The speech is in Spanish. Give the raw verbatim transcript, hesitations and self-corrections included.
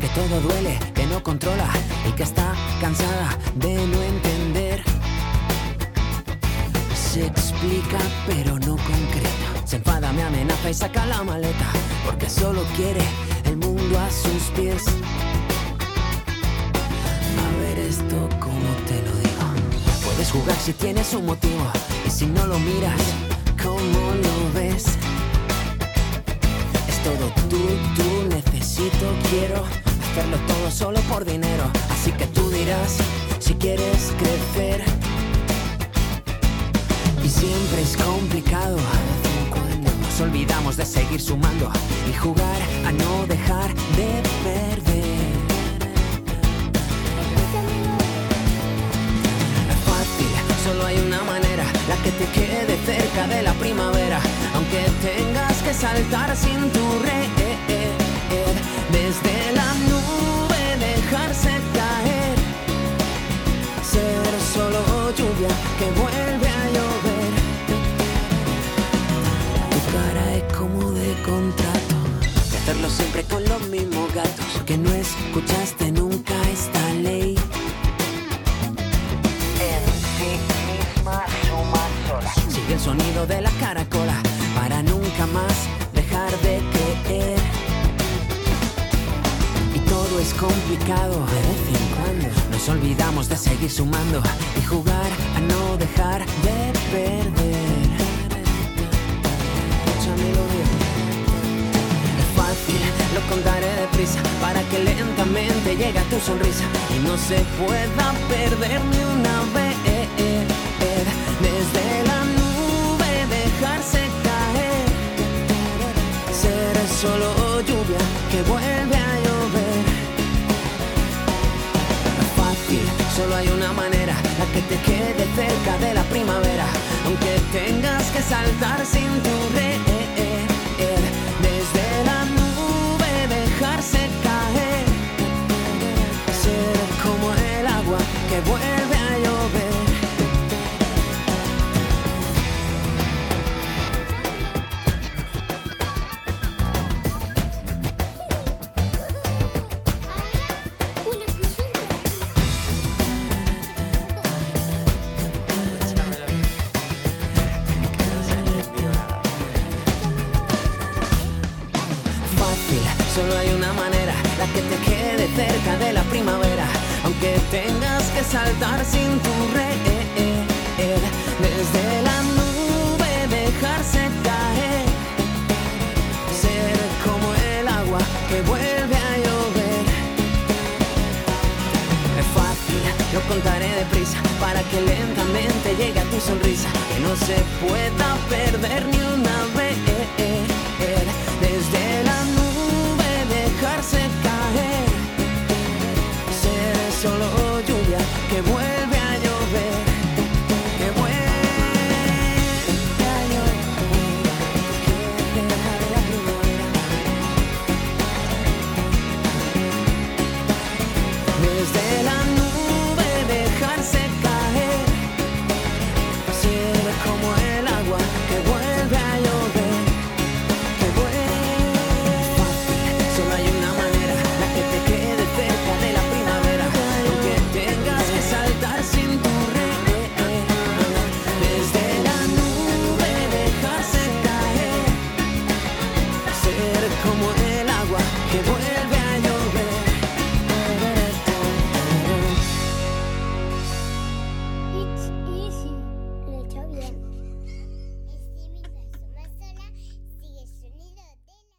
que todo duele, que no controla y que está cansada de no entender. Se explica pero no concreta, se enfada, me amenaza y saca la maleta, porque solo quiere el mundo a sus pies. A ver esto cómo te lo digo. Puedes jugar si tienes un motivo, y si no lo miras, ¿cómo lo ves? Es todo tú, tú, necesito, quiero hacerlo todo solo por dinero. Así que tú dirás si quieres crecer. Y siempre es complicado, de vez en cuando nos olvidamos de seguir sumando y jugar a no dejar de perder. Es fácil, solo hay una manera, la que te quede cerca de la primavera, aunque tengas que saltar sin tu red. Desde la nube dejarse caer, ser solo lluvia que vuelve a llover. Tu cara es como de contrato, de hacerlo siempre con los mismos gatos, porque no escuchaste nunca esta ley. En sí misma suma sola. Sigue el sonido de la caracola para nunca más dejar de creer. Todo es complicado, de vez en cuando nos olvidamos de seguir sumando y jugar a no dejar de perder. Mucha melodía. Es fácil, lo contaré deprisa, para que lentamente llegue a tu sonrisa y no se pueda perder ni una vez. Desde la nube dejarse caer, ser solo lluvia que vuelve a llover. Solo hay una manera, la que te quede cerca de la primavera, aunque tengas que saltar sin tu red. Desde la nube dejarse caer, ser como el agua que vuelve a llover. Solo hay una manera, la que te quede cerca de la primavera, aunque tengas que saltar sin tu red. Desde la nube dejarse caer, ser como el agua que vuelve a llover. Es fácil, lo contaré deprisa, para que lentamente llegue a tu sonrisa, que no se pueda perder ni una vez. Desde la nube dejarse caer, ser solo lluvia que vuelve a llover, que vuelve a llover, que deja de la primavera. Desde la